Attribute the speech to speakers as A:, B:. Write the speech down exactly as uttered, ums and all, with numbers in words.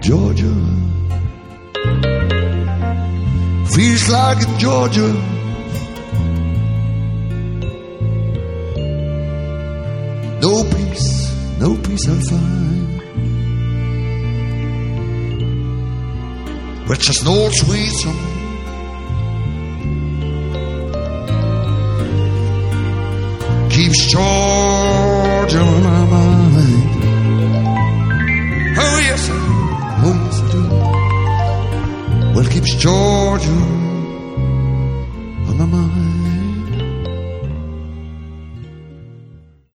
A: Georgia. Feels like Georgia. No peace, no peace I'll find. But just an old sweet song. Keeps Georgia on my mind. Oh yes, oh yes I do. Well, keeps Georgia